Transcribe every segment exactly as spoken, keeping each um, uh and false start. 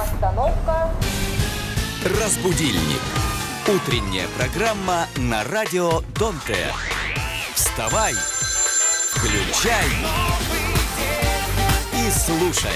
Остановка. Разбудильник. Утренняя программа на радио Донте. Вставай, включай и слушай.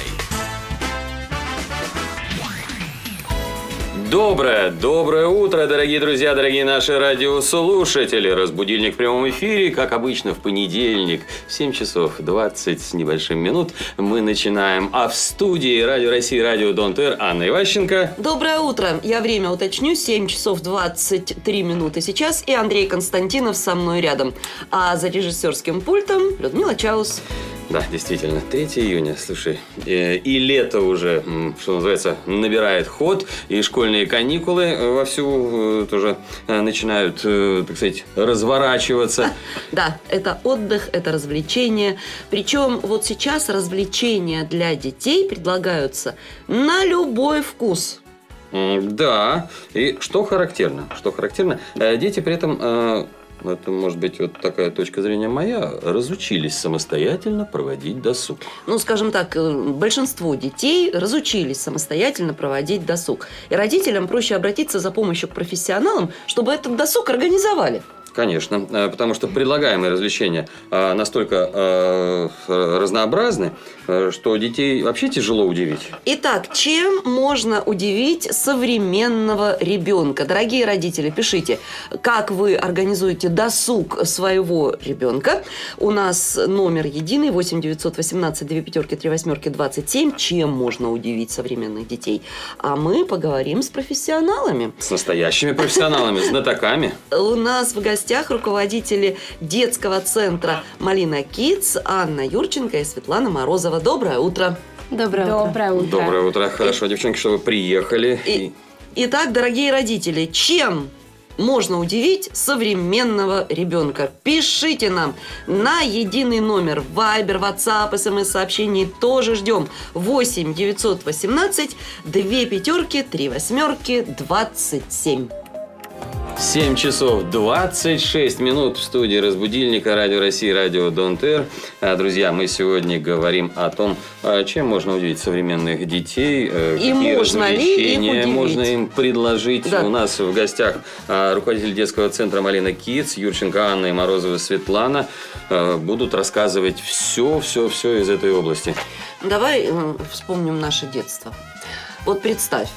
Доброе, доброе утро, дорогие друзья, дорогие наши радиослушатели. Разбудильник в прямом эфире, как обычно, в понедельник в семь часов двадцать с небольшим минут мы начинаем. А в студии Радио России, Радио Донте Анна Иващенко. Доброе утро. Я время уточню. семь часов двадцать три минуты сейчас. И Андрей Константинов со мной рядом. А за режиссерским пультом Людмила Чаус. Да, действительно, третьего июня, слушай, и, и лето уже, что называется, набирает ход, и школьные каникулы вовсю тоже начинают, так сказать, разворачиваться. Да, это отдых, это развлечение. Причем вот сейчас развлечения для детей предлагаются на любой вкус. Да, и что характерно, что характерно, дети при этом... Это, может быть, вот такая точка зрения моя, разучились самостоятельно проводить досуг. Ну, скажем так, большинство детей разучились самостоятельно проводить досуг. И родителям проще обратиться за помощью к профессионалам, чтобы этот досуг организовали. Конечно, потому что предлагаемые развлечения настолько разнообразны, что детей вообще тяжело удивить. Итак, чем можно удивить современного ребенка? Дорогие родители, пишите, как вы организуете досуг своего ребенка. У нас номер единый восемь девятьсот восемнадцать две пятерки три восьмерки двадцать семь. Чем можно удивить современных детей? А мы поговорим с профессионалами. С настоящими профессионалами, знатоками. У нас в гостях руководители детского центра «Малина Кидс» Анна Юрченко и Светлана Морозова. Доброе утро. Доброе утро. Доброе утро. Доброе утро. Хорошо, и... девчонки, что вы приехали. И... Итак, дорогие родители, чем можно удивить современного ребенка? Пишите нам на единый номер Viber, WhatsApp, смс-сообщений тоже ждем. восемь девятьсот восемнадцать две пятерки три восьмерки двадцать семь. семь часов двадцать шесть минут в студии разбудильника Радио России, Радио Донте. Друзья, мы сегодня говорим о том, чем можно удивить современных детей, и какие можно развлечения можно им предложить. Да. У нас в гостях руководитель детского центра «Малина Кидс» Юрченко Анна и Морозова Светлана будут рассказывать все, все, все из этой области. Давай вспомним наше детство. Вот представь.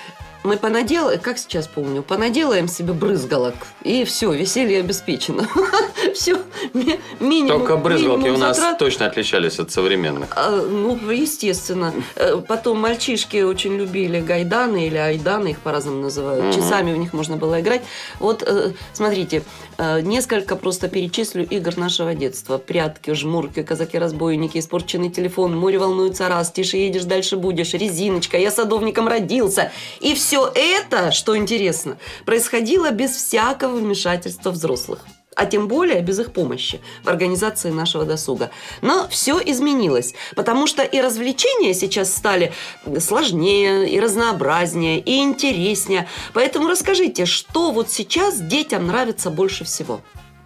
Мы понаделаем, как сейчас помню, понаделаем себе брызгалок, и все, веселье обеспечено. Все, минимум. Только брызгалки у нас затрат. точно отличались от современных. А, ну, естественно. Потом мальчишки очень любили гайданы или айданы, их по-разному называют. Угу. Часами в них можно было играть. Вот, смотрите, несколько просто перечислю игр нашего детства. Прятки, жмурки, казаки-разбойники, испорченный телефон, море волнуется раз, тише едешь, дальше будешь, резиночка, я садовником родился. И все. Все это, что интересно, происходило без всякого вмешательства взрослых. А тем более без их помощи в организации нашего досуга. Но все изменилось, потому что и развлечения сейчас стали сложнее, и разнообразнее, и интереснее. Поэтому расскажите, что вот сейчас детям нравится больше всего?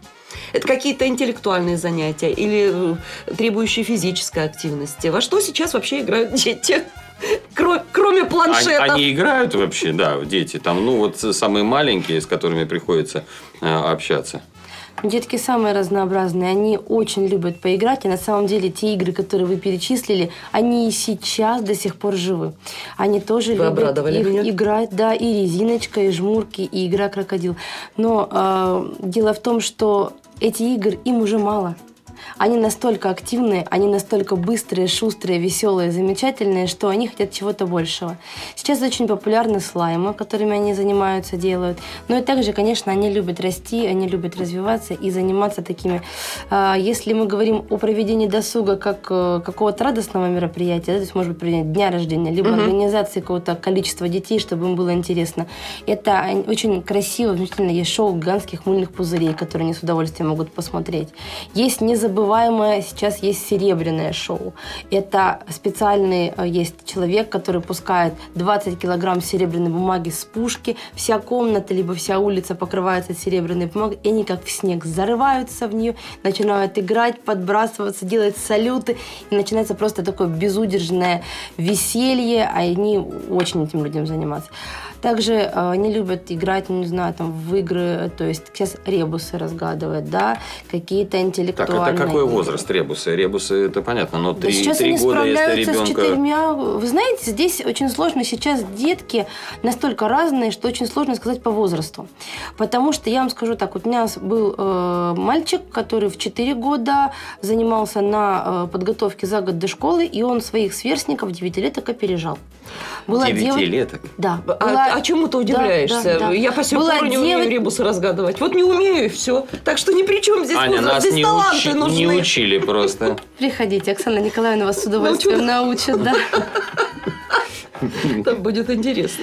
Это какие-то интеллектуальные занятия или требующие физической активности? Во что сейчас вообще играют дети? Кроме, кроме планшетов. Они, они играют вообще, да, дети. Там, ну, вот самые маленькие, с которыми приходится э, общаться. Детки самые разнообразные, они очень любят поиграть, и на самом деле те игры, которые вы перечислили, они и сейчас до сих пор живы. Они тоже вы любят их меня. играть, да, и резиночка, и жмурки, и игра крокодил. Но э, дело в том, что эти игры им уже мало. Они настолько активные, они настолько быстрые, шустрые, веселые, замечательные, что они хотят чего-то большего. Сейчас очень популярны слаймы, которыми они занимаются, делают. Но и также, конечно, они любят расти, они любят развиваться и заниматься такими... Если мы говорим о проведении досуга как какого-то радостного мероприятия, да, то есть, может быть, проведение дня рождения, либо угу. организации какого-то количества детей, чтобы им было интересно. Это очень красиво, замечательно. Есть шоу гигантских мыльных пузырей, которые они с удовольствием могут посмотреть. Есть незабываемые незабываемое сейчас есть серебряное шоу. Это специальный есть человек, который пускает двадцать килограмм серебряной бумаги с пушки. Вся комната, либо вся улица покрывается серебряной бумагой. И они как в снег зарываются в нее, начинают играть, подбрасываться, делать салюты. И начинается просто такое безудержное веселье. А они очень этим людям заниматься. Также э, они любят играть, не знаю, там, в игры, то есть сейчас ребусы разгадывают, да, какие-то интеллектуальные. Так, это какой игры. возраст ребусы? Ребусы, это понятно, но три, Да сейчас три они года, если справляются ребенка... с четырьмя. Вы знаете, здесь очень сложно. Сейчас детки настолько разные, что очень сложно сказать по возрасту. Потому что я вам скажу так, вот у меня был э, мальчик, который в четыре года занимался на э, подготовке за год до школы, и он своих сверстников девятилеток опережал. Девятилеток? Дев... Да. А, Была... а чему ты удивляешься? Да, да, да. Я по сей Была пор не дев... умею ребусы разгадывать. Вот не умею, и все. Так что ни при чем здесь Аня, возраст. нас Здесь не, таланты учи... нужны. не учили просто. Приходите, Оксана Николаевна вас с удовольствием научит, да. Там будет интересно.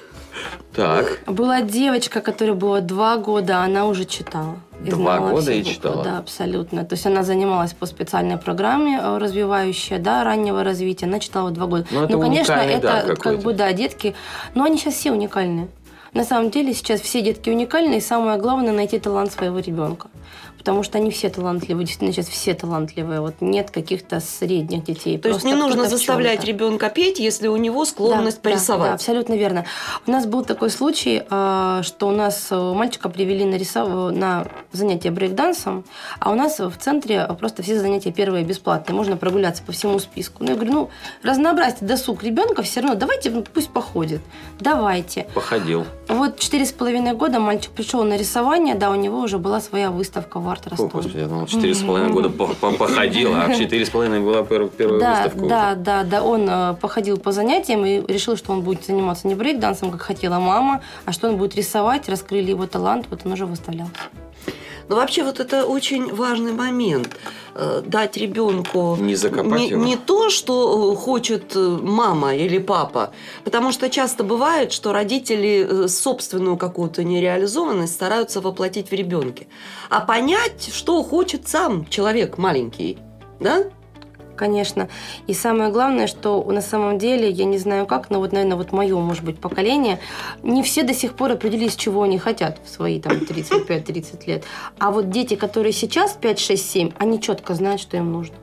Так. Была девочка, которой было два года, она уже читала. И Два знала года все и буквы. читала? Да, абсолютно. То есть она занималась по специальной программе э, развивающей, да, раннего развития. Она читала два года. Ну, это конечно, уникальный дар это какой-то. как бы, да, детки. Но они сейчас все уникальные. На самом деле сейчас все детки уникальны, и самое главное найти талант своего ребенка. Потому что они все талантливые, действительно сейчас все талантливые. Вот нет каких-то средних детей. То есть не нужно заставлять ребенка петь, если у него склонность да, порисовать. Да, да, абсолютно верно. У нас был такой случай, что у нас мальчика привели на, рисов... на занятия брейк-дансом, а у нас в центре просто все занятия первые бесплатные. Можно прогуляться по всему списку. Ну, я говорю, ну, разнообразьте досуг ребенка, все равно давайте, ну, пусть походит. Давайте. Походил. Вот четыре с половиной года мальчик пришел на рисование, да, у него уже была своя выставка в арт-Ростове. О, Господи, я думал, четыре с половиной года походил, а в четыре с половиной была первая да, выставка. Да, уже. да, да, он э, походил по занятиям и решил, что он будет заниматься не брейк-дансом, как хотела мама, а что он будет рисовать, раскрыли его талант, вот он уже выставлялся. Но вообще вот это очень важный момент. Э, дать ребенку Не закопать не, его. не то, что хочет мама или папа. Потому что часто бывает, что родители собственную какую-то нереализованность стараются воплотить в ребенке. А понять, что хочет сам человек маленький. Да? Конечно. И самое главное, что на самом деле, я не знаю как, но вот, наверное, вот мое, может быть, поколение, не все до сих пор определились, чего они хотят в свои там тридцать пять тридцать лет. А вот дети, которые сейчас пять, шесть, семь, они четко знают, что им нужно.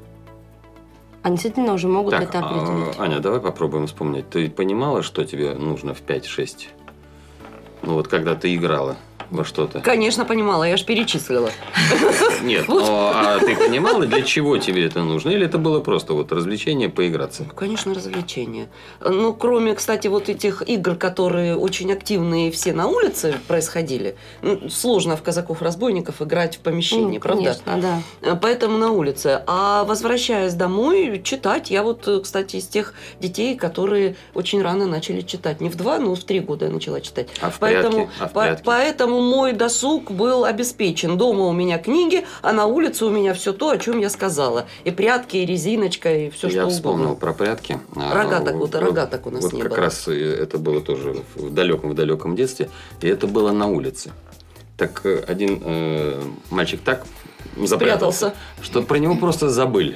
Они действительно уже могут Так, это определить. а, Аня, давай попробуем вспомнить. Ты понимала, что тебе нужно в пять-шесть? Ну вот когда ты играла во что-то. Конечно, понимала, я же перечислила. Нет, но а ты понимала, для чего тебе это нужно? Или это было просто вот развлечение, поиграться? Конечно, развлечения. Ну, кроме, кстати, вот этих игр, которые очень активные все на улице происходили, ну, сложно в казаков-разбойников играть в помещении, Ну, правда? конечно, да. Поэтому на улице. А возвращаясь домой, читать. Я вот, кстати, из тех детей, которые очень рано начали читать. Не в два, но в три года я начала читать. А в поэтому, прятки? А в по- прятки? поэтому мой досуг был обеспечен. Дома у меня книги, а на улице у меня все то, о чем я сказала. И прятки, и резиночка, и все, Я что вспомнил угодно. про прятки. А, Рогаток, вот, вот, рогаток у нас вот не как было. раз это было тоже в далеком, в далеком детстве. И это было на улице. Так э, один э, мальчик так запрятался, что про него просто забыли.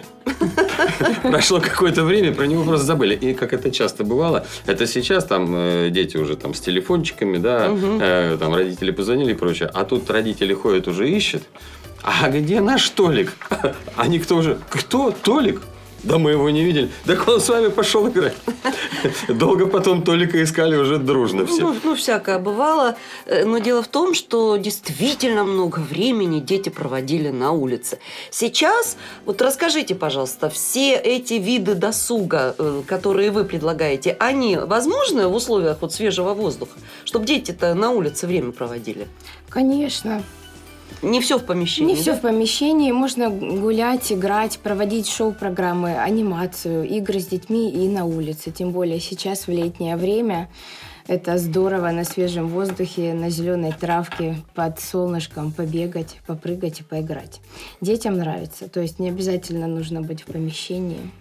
Прошло какое-то время, про него просто забыли. И как это часто бывало, это сейчас там э, дети уже там с телефончиками, да, э, там родители позвонили и прочее. А тут родители ходят уже ищут. А где наш Толик? А никто уже... Кто? Толик? Да мы его не видели. Так он с вами пошел играть. Долго потом Толика искали уже дружно все. Ну, ну, всякое бывало. Э, Но дело в том, что действительно много времени дети проводили на улице. Сейчас, вот расскажите, пожалуйста, все эти виды досуга, э, которые вы предлагаете, они возможны в условиях вот свежего воздуха? Чтобы дети-то на улице время проводили? Конечно. Не все в помещении. Не все да? в помещении. Можно гулять, играть, проводить шоу-программы, анимацию, игры с детьми и на улице. Тем более сейчас, в летнее время, это здорово на свежем воздухе, на зеленой травке, под солнышком побегать, попрыгать и поиграть. Детям нравится. То есть не обязательно нужно быть в помещении.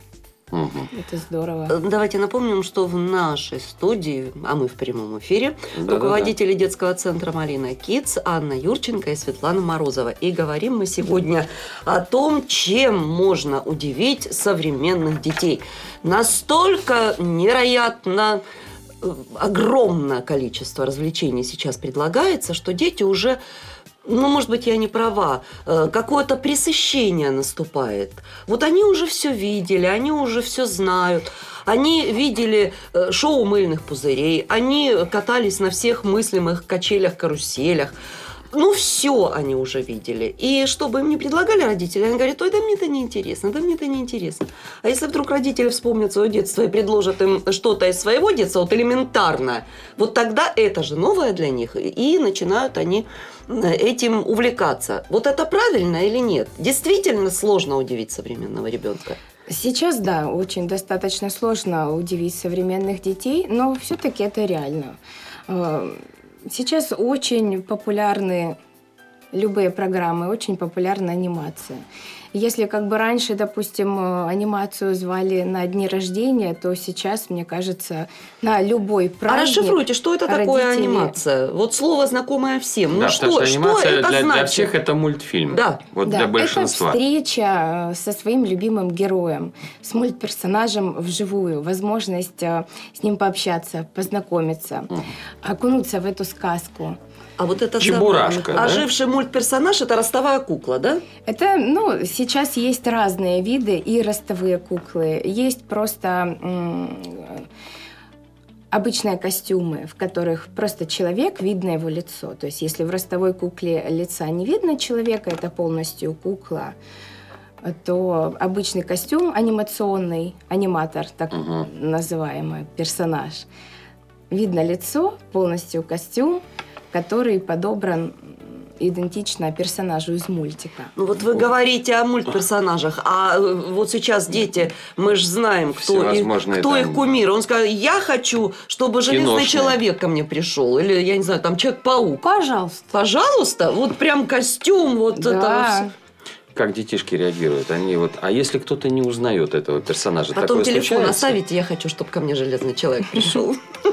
Угу. Это здорово. Давайте напомним, что в нашей студии, а мы в прямом эфире, Да-да-да. руководители детского центра «Малина Kids» Анна Юрченко и Светлана Морозова. И говорим мы сегодня о том, чем можно удивить современных детей. Настолько невероятно огромное количество развлечений сейчас предлагается, что дети уже... Ну, может быть, я не права, какое-то пресыщение наступает. Вот они уже все видели, они уже все знают. Они видели шоу мыльных пузырей, они катались на всех мыслимых качелях, каруселях. Ну, все они уже видели. И что бы им ни предлагали родители, они говорят: ой, да мне это неинтересно, да мне это неинтересно. А если вдруг родители вспомнят свое детство и предложат им что-то из своего детства, вот элементарно, вот тогда это же новое для них, и начинают они этим увлекаться. Вот это правильно или нет? Действительно сложно удивить современного ребенка. Сейчас, да, очень достаточно сложно удивить современных детей, но все-таки это реально. Сейчас очень популярны любые программы, очень популярна анимация. Если как бы раньше, допустим, анимацию звали на дни рождения, то сейчас, мне кажется, на любой праздник... А расшифруйте, что это такое родители... анимация? Вот слово, знакомое всем. Да, ну потому что, что анимация что это для, значит? для всех это мультфильм. Да. Вот Да, для большинства. это встреча со своим любимым героем, с мультперсонажем вживую, возможность с ним пообщаться, познакомиться, угу. окунуться в эту сказку. А вот это Чебурашка, самый да? оживший мультперсонаж – это ростовая кукла, да? Это, ну, сейчас есть разные виды и ростовые куклы. Есть просто м- обычные костюмы, в которых просто человек, видно его лицо. То есть если в ростовой кукле лица не видно человека, это полностью кукла, то обычный костюм анимационный, аниматор, так угу. называемый персонаж, видно лицо, полностью костюм, который подобран идентично персонажу из мультика. Ну вот вы вот. говорите о мультперсонажах, а вот сейчас дети, мы же знаем, кто, и, кто их кумир. Он сказал: я хочу, чтобы Железный киношные. Человек ко мне пришел. Или, я не знаю, там Человек-паук. Пожалуйста. Пожалуйста. Вот прям костюм. Вот да. это вот. Как детишки реагируют? Они вот, а если кто-то не узнает этого персонажа, потом такое телефон случается? оставите, я хочу, чтобы ко мне Железный Человек пришел.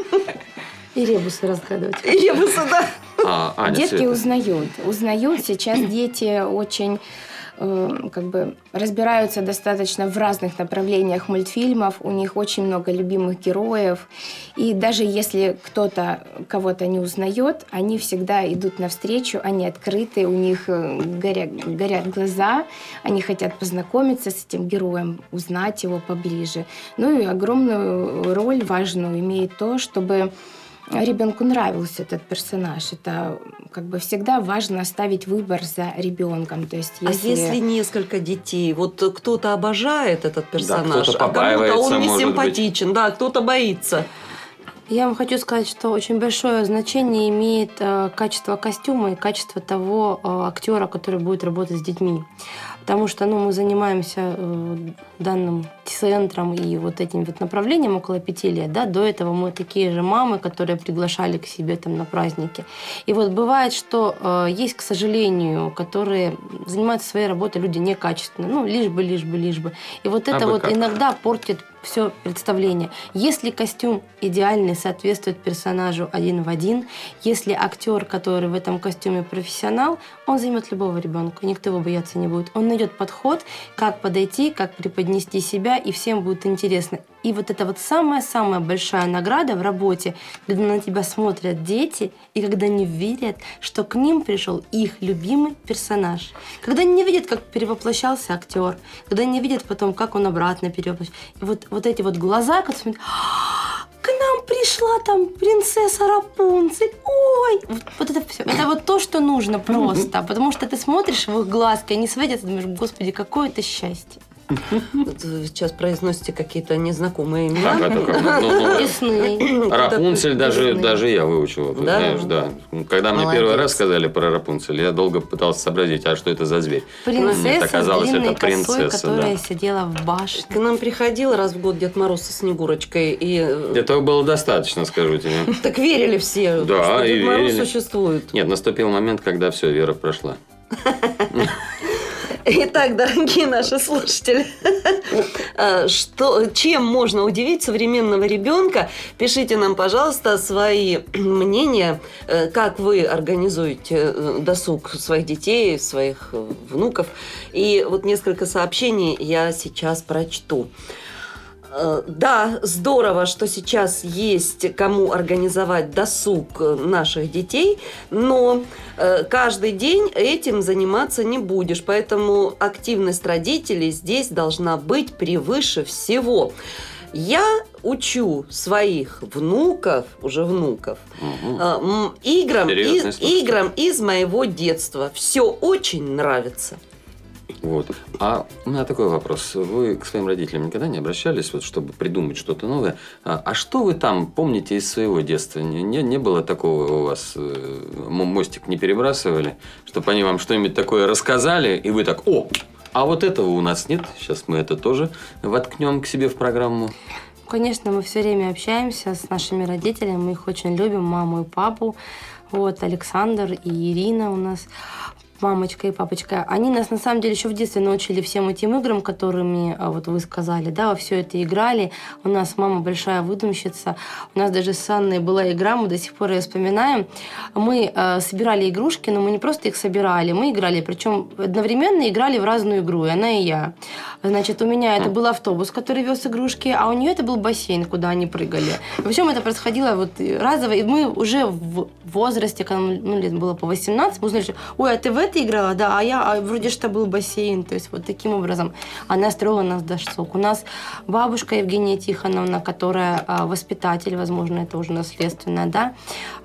И ребусы разгадывать. И ребусы, да. А, Аня, детки Света. узнают. Узнают. Сейчас дети очень э, как бы разбираются достаточно в разных направлениях мультфильмов. У них очень много любимых героев. И даже если кто-то кого-то не узнает, они всегда идут навстречу, они открыты, у них горят, горят глаза, они хотят познакомиться с этим героем, узнать его поближе. Ну и огромную роль важную имеет то, чтобы ребенку нравился этот персонаж. Это как бы всегда важно оставить выбор за ребенком. То есть, если... А если несколько детей, вот кто-то обожает этот персонаж, да, а кому-то он не симпатичен, быть. Да, кто-то боится. Я вам хочу сказать, что очень большое значение имеет э, качество костюма и качество того э, актера, который будет работать с детьми. Потому что ну, мы занимаемся э, данным центром и вот этим вот направлением около пяти лет. Да? До этого мы такие же мамы, которые приглашали к себе там, на праздники. И вот бывает, что э, есть, к сожалению, которые занимаются своей работой люди некачественно. Ну, лишь бы, лишь бы, лишь бы. И вот а это вот как? Иногда портит все представление. Если костюм идеальный, соответствует персонажу один в один, если актер, который в этом костюме профессионал, он займет любого ребенка, никто его бояться не будет. Он найдет подход, как подойти, как преподнести себя, и всем будет интересно. И вот это вот самая-самая большая награда в работе, когда на тебя смотрят дети, и когда они верят, что к ним пришел их любимый персонаж. Когда они не видят, как перевоплощался актер, когда они не видят потом, как он обратно перевоплощался. И вот, вот эти вот глаза, которые смотрят: к нам пришла там принцесса Рапунцель. Ой! Вот, вот это все. Это вот то, что нужно просто. Потому что ты смотришь в их глазки, они светятся, думаешь: господи, какое это счастье. Сейчас произносите какие-то незнакомые имена. Дисней. Рапунцель даже, даже я выучил. Да? Знаешь, да. Когда мне Молодец. первый раз сказали про Рапунцель, я долго пытался сообразить, а что это за зверь. Принцесса оказалось, с длинной это принцесса, косой, которая да. сидела в башне. К нам приходил раз в год Дед Мороз со Снегурочкой. И... Этого было достаточно, скажу тебе. Так верили все, да, что и Дед Мороз верили. существует. Нет, наступил момент, когда все, вера прошла. Итак, дорогие наши слушатели, что, чем можно удивить современного ребенка? Пишите нам, пожалуйста, свои мнения, как вы организуете досуг своих детей, своих внуков. И вот несколько сообщений я сейчас прочту. Да, здорово, что сейчас есть кому организовать досуг наших детей, но каждый день этим заниматься не будешь, поэтому активность родителей здесь должна быть превыше всего. Я учу своих внуков, уже внуков, угу. играм, из, играм из моего детства. Все очень нравится. Вот. А у меня такой вопрос. Вы к своим родителям никогда не обращались, вот, чтобы придумать что-то новое? А, а что вы там помните из своего детства? Не, не, не было такого у вас? Мостик не перебрасывали? Чтобы они вам что-нибудь такое рассказали, и вы так: о, а вот этого у нас нет. Сейчас мы это тоже воткнем к себе в программу. Конечно, мы все время общаемся с нашими родителями. Мы их очень любим, маму и папу. Вот, Александр и Ирина у нас, мамочка и папочка, они нас на самом деле еще в детстве научили всем этим играм, которыми вот вы сказали, да, во все это играли. У нас мама большая выдумщица. У нас даже с Анной была игра, мы до сих пор ее вспоминаем. Мы э, собирали игрушки, но мы не просто их собирали, мы играли, причем одновременно играли в разную игру, и она, и я. Значит, у меня это был автобус, который вез игрушки, а у нее это был бассейн, куда они прыгали. В общем, это происходило вот разово, и мы уже в возрасте, когда ну, лет было по восемнадцать, мы узнали, что, ой, а ты в это играла, да, а я, а вроде что был бассейн, то есть вот таким образом она строила нас досуг. У нас бабушка Евгения Тихоновна, которая а, воспитатель, возможно, это уже наследственная, да,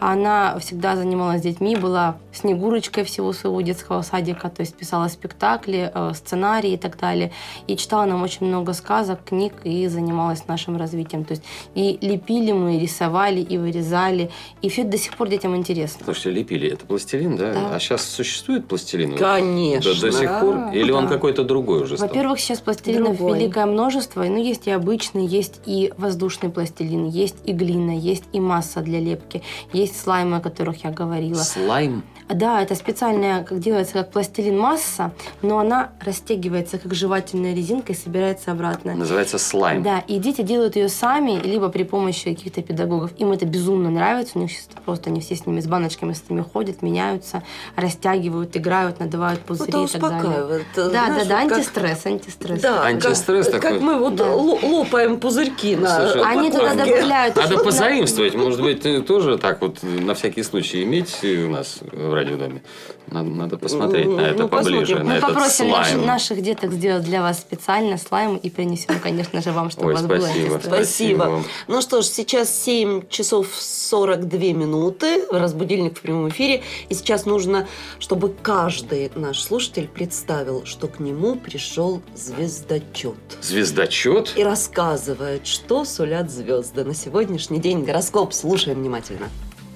она всегда занималась с детьми, была Снегурочкой всего своего детского садика, то есть писала спектакли, э, сценарии и так далее, и читала нам очень много сказок, книг и занималась нашим развитием, то есть и лепили мы, и рисовали, и вырезали, и все это до сих пор детям интересно. Слушайте, лепили, это пластилин, да? да. А сейчас существует пластилин? Конечно. До, до сих да, пор? Или да. он какой-то другой уже стал? Во-первых, сейчас пластилинов Другой. великое множество. Ну, есть и обычный, есть и воздушный пластилин, есть и глина, есть и масса для лепки, есть слаймы, о которых я говорила. Слайм? Да, это специальная, как делается, как пластилин масса, но она растягивается, как жевательная резинка, и собирается обратно. Называется слайм. Да, и дети делают ее сами, либо при помощи каких-то педагогов. Им это безумно нравится, у них сейчас просто они все с ними, с баночками с ними ходят, меняются, растягивают, играют, надувают пузыри это и так далее. успокаивает. Да, Знаешь, да, да, как... антистресс, антистресс. Да, антистресс как, такой. как мы вот Да. лопаем пузырьки на Слушай, Они туда Ладно. добавляют... Надо еще- позаимствовать. Может быть, тоже так вот на всякий случай иметь у нас в радиодоме. Надо, надо посмотреть Ну, на это ну, поближе, посмотрим. на Мы этот попросим наш- слайм. наших деток сделать для вас специально слайм и принесем, конечно же, вам, чтобы Ой, у вас было спасибо. антистресс. Спасибо. Спасибо. Ну что ж, сейчас семь часов сорок две минуты, разбудильник в прямом эфире. И сейчас нужно, чтобы каждый наш слушатель представил, что к нему пришел звездочет. Звездочет? И рассказывает, что сулят звезды на сегодняшний день. Гороскоп. Слушаем внимательно.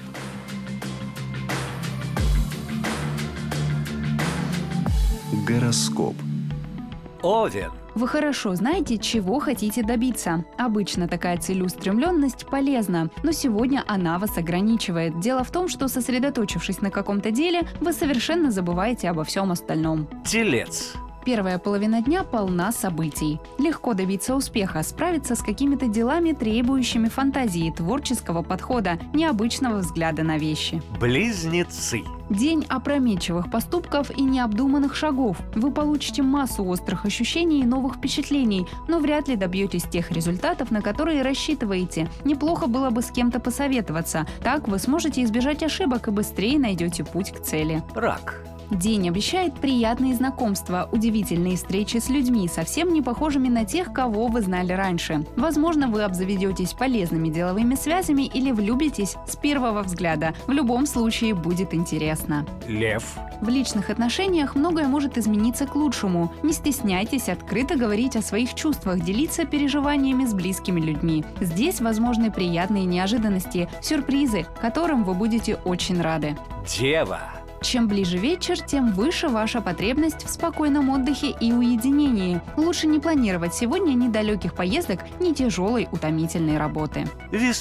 Гороскоп. Овен. Вы хорошо знаете, чего хотите добиться. Обычно такая целеустремленность полезна, но сегодня она вас ограничивает. Дело в том, что, сосредоточившись на каком-то деле, вы совершенно забываете обо всем остальном. Телец. Первая половина дня полна событий. Легко добиться успеха, справиться с какими-то делами, требующими фантазии, творческого подхода, необычного взгляда на вещи. Близнецы. День опрометчивых поступков и необдуманных шагов. Вы получите массу острых ощущений и новых впечатлений, но вряд ли добьетесь тех результатов, на которые рассчитываете. Неплохо было бы с кем-то посоветоваться. Так вы сможете избежать ошибок и быстрее найдете путь к цели. Рак. День обещает приятные знакомства, удивительные встречи с людьми, совсем не похожими на тех, кого вы знали раньше. Возможно, вы обзаведетесь полезными деловыми связями или влюбитесь с первого взгляда. В любом случае будет интересно. Лев. В личных отношениях многое может измениться к лучшему. Не стесняйтесь открыто говорить о своих чувствах, делиться переживаниями с близкими людьми. Здесь возможны приятные неожиданности, сюрпризы, которым вы будете очень рады. Дева. Чем ближе вечер, тем выше ваша потребность в спокойном отдыхе и уединении. Лучше не планировать сегодня ни далеких поездок, ни тяжелой утомительной работы. Весы.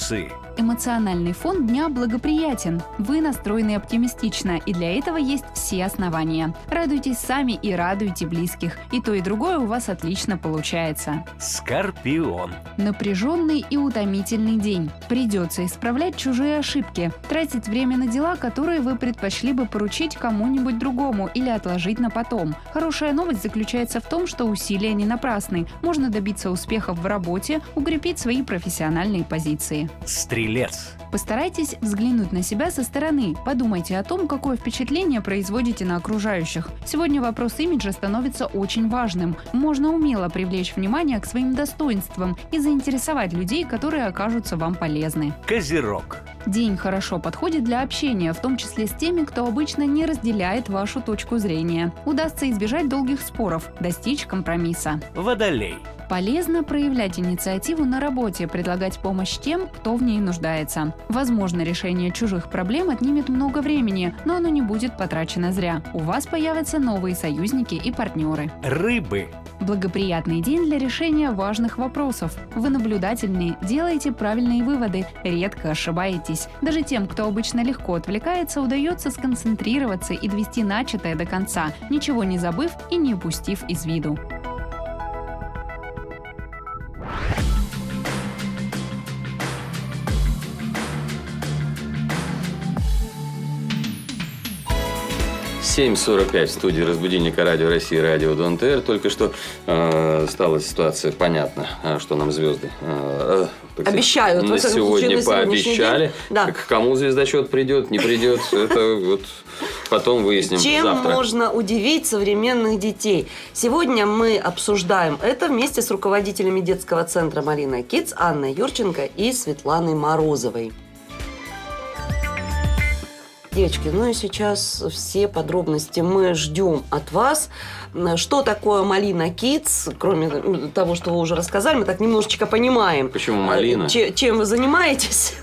Эмоциональный фон дня благоприятен. Вы настроены оптимистично, и для этого есть все основания. Радуйтесь сами и радуйте близких. И то, и другое у вас отлично получается. Скорпион. Напряженный и утомительный день. Придется исправлять чужие ошибки, тратить время на дела, которые вы предпочли бы поручить кому-нибудь другому или отложить на потом. Хорошая новость заключается в том, что усилия не напрасны. Можно добиться успехов в работе, укрепить свои профессиональные позиции. Стрелец. Постарайтесь взглянуть на себя со стороны. Подумайте о том, какое впечатление производите на окружающих. Сегодня вопрос имиджа становится очень важным. Можно умело привлечь внимание к своим достоинствам и заинтересовать людей, которые окажутся вам полезны. Козерог. День хорошо подходит для общения, в том числе с теми, кто обычно не разделяет вашу точку зрения. Удастся избежать долгих споров, достичь компромисса. Водолей. Полезно проявлять инициативу на работе, предлагать помощь тем, кто в ней нуждается. Возможно, решение чужих проблем отнимет много времени, но оно не будет потрачено зря. У вас появятся новые союзники и партнеры. Рыбы. Благоприятный день для решения важных вопросов. Вы наблюдательны, делаете правильные выводы, редко ошибаетесь. Даже тем, кто обычно легко отвлекается, удается сконцентрироваться и довести начатое до конца, ничего не забыв и не упустив из виду. семь сорок пять в студии разбудильника Радио России, Радио Дон ТР. Только что э, стала ситуация понятна, что нам звезды э, обещают. На сегодня на пообещали. Да. К кому звездочет придет, не придет, это вот потом выясним Чем завтра. можно удивить современных детей? Сегодня мы обсуждаем это вместе с руководителями детского центра «Малина Кидс» Анной Юрченко и Светланой Морозовой. Девочки, ну и сейчас все подробности мы ждем от вас. Что такое «Малина Кидс», кроме того, что вы уже рассказали, мы так немножечко понимаем. Почему «Малина»? Чем вы занимаетесь.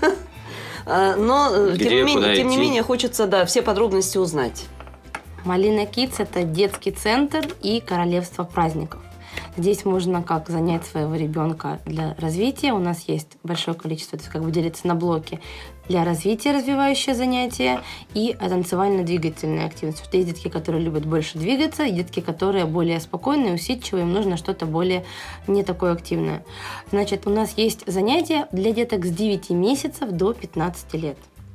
Но, Где, тем не менее, тем не идти? менее, хочется, да, все подробности узнать. «Малина Кидс» – это детский центр и королевство праздников. Здесь можно как занять своего ребенка для развития. У нас есть большое количество, то есть как бы делится на блоки для развития, развивающие занятия, и танцевально-двигательная активность. Потому что есть детки, которые любят больше двигаться, и детки, которые более спокойные, усидчивые, им нужно что-то более не такое активное. Значит, у нас есть занятия для деток с девяти месяцев до пятнадцати лет.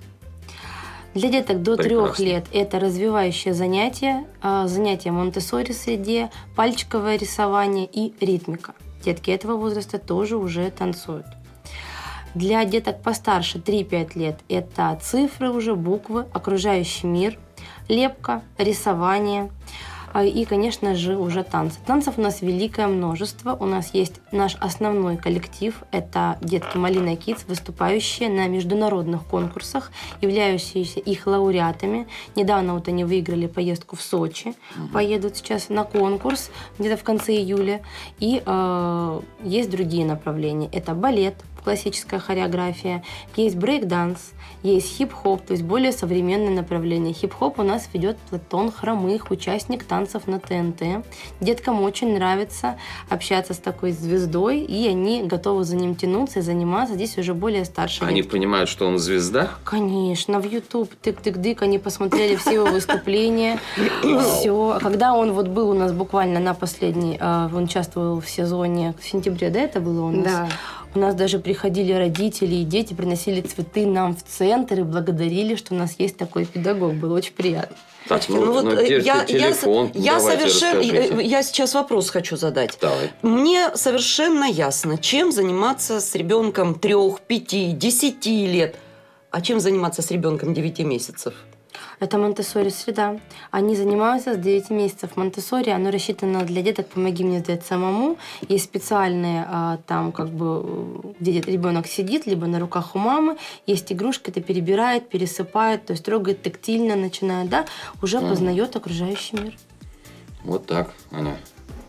Для деток до трех лет это развивающее занятие, занятия Монтессори среде, пальчиковое рисование и ритмика. Детки этого возраста тоже уже танцуют. Для деток постарше три-пять лет это цифры уже, буквы, окружающий мир, лепка, рисование и, конечно же, уже танцы. Танцев у нас великое множество. У нас есть наш основной коллектив. Это детки «Малина Кидс», выступающие на международных конкурсах, являющиеся их лауреатами. Недавно вот они выиграли поездку в Сочи. Поедут сейчас на конкурс где-то в конце июля. И э, есть другие направления. Это балет, классическая хореография, есть брейк-данс, есть хип-хоп, то есть более современное направление. Хип-хоп у нас ведет Платон Хромых, участник танцев на ТНТ. Деткам очень нравится общаться с такой звездой, и они готовы за ним тянуться и заниматься. Здесь уже более старшие. Они детки. понимают, что он звезда? Конечно, в YouTube тык-тык-дык, они посмотрели все его выступления. Все. Когда он вот был у нас буквально на последней, он участвовал в сезоне в сентябре, да, это было у нас? Да. У нас даже приходили родители и дети, приносили цветы нам в центр и благодарили, что у нас есть такой педагог. Было очень приятно. Так, ну, ну, вот ну, держите я, телефон, я, я совершенно, расскажите. я сейчас вопрос хочу задать. Давай. Мне совершенно ясно, чем заниматься с ребенком трех, пяти, десяти лет, а чем заниматься с ребенком девяти месяцев. Это Монтессори среда. Они занимаются с девяти месяцев. Монтессори, оно рассчитано для деток «Помоги мне сделать самому». Есть специальные а, там, как бы, где ребенок сидит, либо на руках у мамы. Есть игрушка, это перебирает, пересыпает, то есть трогает тактильно, начинает, да, уже Mm. познает окружающий мир. Вот так, Аня.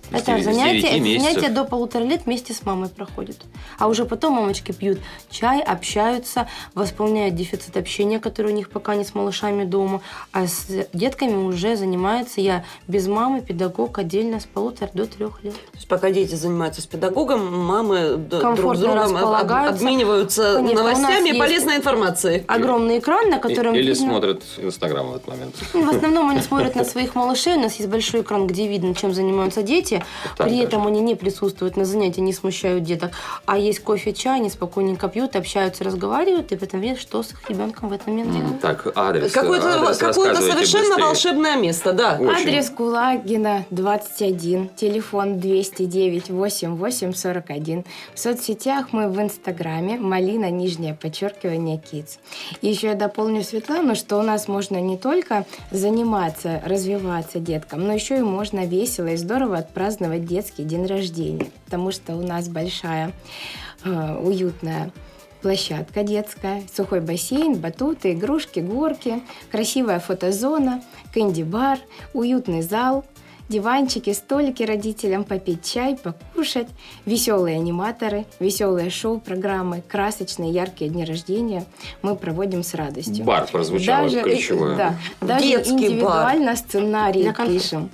Это С занятие, девяти это месяцев. занятие до полутора лет вместе с мамой проходит. А уже потом мамочки пьют чай, общаются, восполняют дефицит общения, который у них пока не с малышами дома. А с детками уже занимается я без мамы, педагог отдельно с полутора до трех лет. То есть пока дети занимаются с педагогом, мамы д- друг с Комфортно другом об- располагаются. обмениваются Конечно, у нас новостями и есть полезной информацией. Огромный экран, на котором Или видно- смотрят Инстаграм в этот момент. В основном они смотрят на своих малышей. У нас есть большой экран, где видно, чем занимаются дети. Так При даже. этом они не присутствуют на занятии, не смущают деток. А есть кофе, чай, они спокойненько пьют, общаются, разговаривают, и потом видят, что с их ребенком в этот момент делают. Так, адрес. Какое-то, адрес какое-то рассказывайте совершенно быстрее. волшебное место, да. Очень. Адрес Кулагина, двадцать один, телефон двести девять восемьдесят восемь сорок один. В соцсетях мы в Инстаграме Малина, нижнее подчеркивание, Kids. И еще я дополню Светлану, что у нас можно не только заниматься, развиваться деткам, но еще и можно весело и здорово отпраздновать детский день рождения, потому что у нас большая, э, уютная площадка детская, сухой бассейн, батуты, игрушки, горки, красивая фотозона, кэнди-бар, уютный зал, диванчики, столики родителям попить чай, покушать, веселые аниматоры, веселые шоу-программы, красочные, яркие дни рождения мы проводим с радостью. Бар прозвучало Даже, ключевое. да, даже Детский индивидуально сценарий Для конфет. пишем.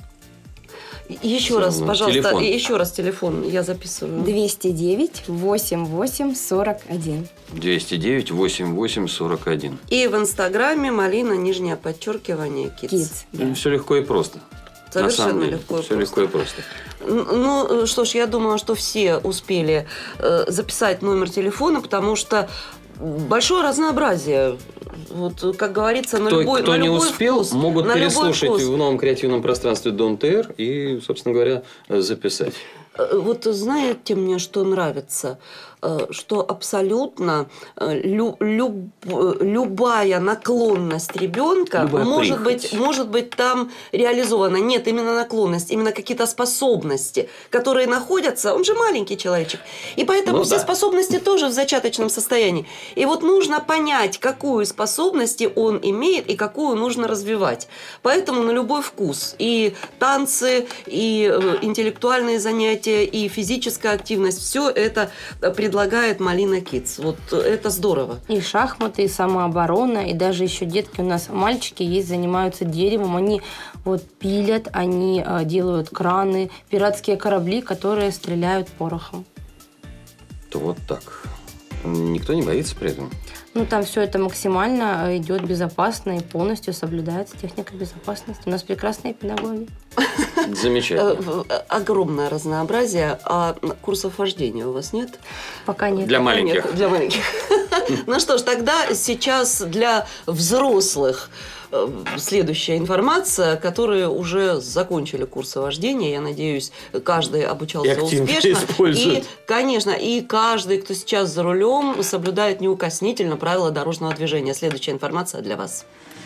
Еще Всё раз, равно. пожалуйста, Телефон. еще раз телефон, я записываю. двести девять восемьдесят восемь сорок один. двести девять восемьдесят восемь сорок один. И в Инстаграме Малина, нижнее подчеркивание, Kids. Kids, да. Все легко и просто. Совершенно На самом деле, легко и все легко и просто. Ну, что ж, я думаю, что все успели э, записать номер телефона, потому что большое разнообразие. Вот, как говорится, на Кто, любой кто на не любой успел, вкус, могут на любой переслушать вкус. в новом креативном пространстве Дом ТР и, собственно говоря, записать. Э, Вот знаете мне, что нравится? Э, Что абсолютно э, лю- люб- э, любая наклонность ребенка Любая может прихоть. быть, может быть там реализована. Нет, именно наклонность, именно какие-то способности, которые находятся. Он же маленький человечек. И поэтому Ну все да. способности тоже в зачаточном состоянии. И вот нужно понять, какую способности он имеет и какую нужно развивать. Поэтому на любой вкус. И танцы, и э, интеллектуальные занятия, и физическая активность. Все это предлагает Малина Kids. Вот это здорово. И шахматы, и самооборона, и даже еще детки у нас, мальчики есть, занимаются деревом, они вот пилят, они э, делают краны, пиратские корабли, которые стреляют порохом. То вот так. Никто не боится при этом. Ну, там все это максимально э, идет безопасно и полностью соблюдается техника безопасности. У нас прекрасные педагоги. Замечательно. Э, э, Огромное разнообразие. А курсов вождения у вас нет? Пока нет. Для Пока маленьких. нет, для маленьких. Ну что ж, тогда сейчас для взрослых э, следующая информация, которые уже закончили курсы вождения. Я надеюсь, каждый И обучался активно успешно. использует. И, конечно, и каждый, кто сейчас за рулем, соблюдает неукоснительно правила дорожного движения. Следующая информация для вас.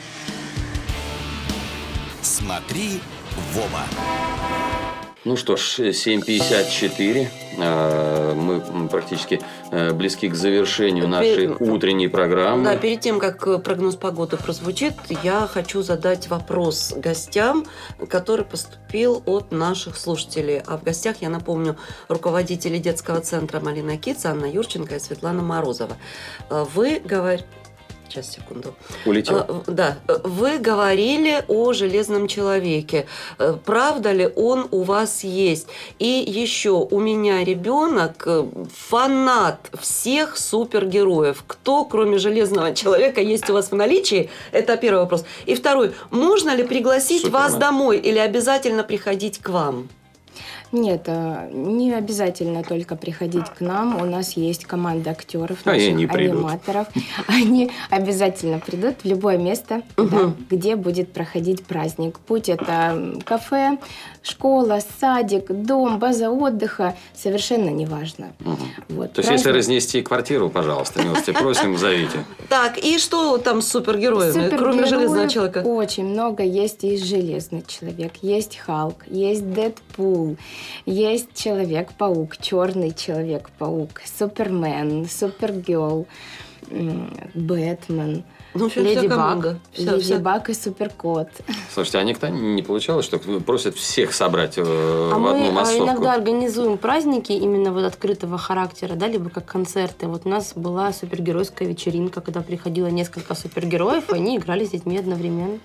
Смотри в оба. Ну что ж, семь пятьдесят четыре. Э, Мы практически э, близки к завершению нашей Пер- утренней программы. Да, перед тем, как прогноз погоды прозвучит, я хочу задать вопрос гостям, который поступил от наших слушателей. А в гостях, я напомню, руководители детского центра «Малина Kids» Анна Юрченко и Светлана Морозова. Вы говорите... Сейчас, секунду. Улетел. А, Да, вы говорили о Железном человеке. Э, Правда ли он у вас есть? И еще у меня ребенок э, фанат всех супергероев. Кто, кроме Железного человека, есть у вас в наличии? Это первый вопрос. И второй. Можно ли пригласить Супермен. вас домой или обязательно приходить к вам? Нет, э, не обязательно только приходить к нам. У нас есть команда актеров, А и наших они придут. аниматоров. Они обязательно придут в любое место, да, где будет проходить праздник. Будь это кафе, школа, садик, дом, база отдыха, совершенно неважно. Вот, То есть, если праздник- разнести квартиру, пожалуйста, милости просим, зовите. Так, и что там с супергероями, кроме Супергероев Железного человека? очень много. Есть и Железный человек, есть Халк, есть Дэдпул, есть Человек-паук, Черный Человек-паук, Супермен, Супергерл, м, Бэтмен. Ну, вся, Леди вся Баг. команда. Вся- Леди вся- Баг и Суперкот. Слушайте, а никогда не получалось, что просят всех собрать э, А в мы одну а, массовку? иногда организуем праздники именно вот открытого характера, да, либо как концерты. Вот у нас была супергеройская вечеринка, когда приходило несколько супергероев, и они играли с детьми одновременно.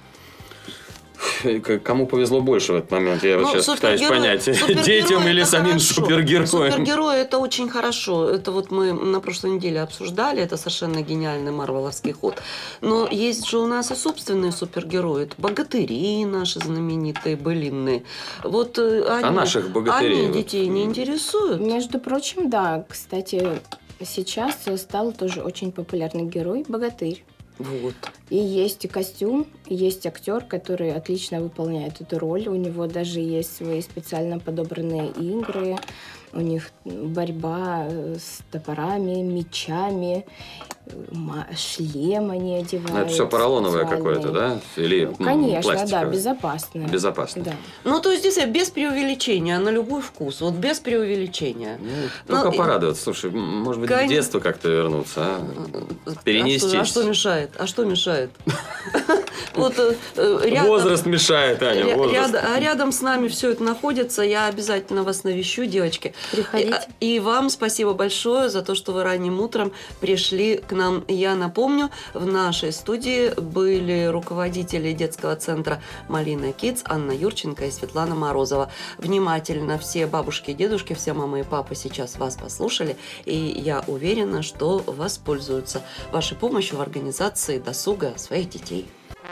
К- Кому повезло больше в этот момент? Я вот Ну, сейчас пытаюсь супергерой- понять. супергерой Детям или это самим хорошо. супергероям? Супергерои это очень хорошо. Это вот мы на прошлой неделе обсуждали. Это совершенно гениальный марвеловский ход. Но есть же у нас и собственные супергерои. Это богатыри наши знаменитые, былинные. Вот э, они, А наших богатырей они вот, детей не интересуют. Между прочим, да, кстати, сейчас стал тоже очень популярный герой Богатырь. Вот. И есть и костюм, и есть актер, который отлично выполняет эту роль. У него даже есть свои специально подобранные игры. У них борьба с топорами, мечами, ма- шлем они одевают. Ну, это все поролоновое специальные. какое-то, да? Или м, Конечно, да, пластиковое? безопасное. Безопасно. Да. Ну, то есть, здесь без преувеличения, на любой вкус. Вот без преувеличения. Ну, только Ну, и- порадоваться. Слушай, м, может быть, Конечно. в детство как-то вернуться, а? Перенестись. А что, а что мешает? А что мешает? Вот э, э, рядом- Возраст мешает, Аня, ря- возраст. ряд- а рядом с нами все это находится. Я обязательно вас навещу, девочки. Приходите. И, и вам спасибо большое за то, что вы ранним утром пришли к нам. Я напомню, в нашей студии были руководители детского центра «Малина Кидс» Анна Юрченко и Светлана Морозова. Внимательно все бабушки и дедушки, все мамы и папы сейчас вас послушали. И я уверена, что воспользуются вашей помощью в организации досуга своих детей.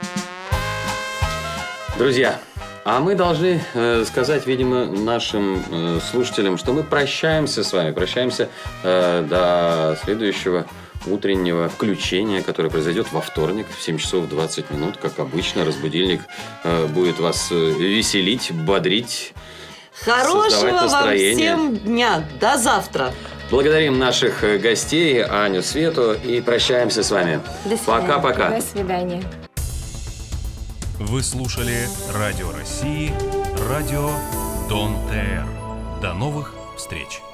Друзья, а мы должны э, сказать, видимо, нашим э, слушателям, что мы прощаемся с вами, прощаемся э, до следующего утреннего включения, которое произойдет во вторник в семь часов двадцать минут, как обычно. Разбудильник э, будет вас э, веселить, бодрить. Хорошего Создавать вам настроение. всем дня. До завтра. Благодарим наших э, гостей, Аню, Свету, и прощаемся с вами. До свидания. Пока-пока. До свидания. Вы слушали Радио России, радио Дон ТР. До новых встреч!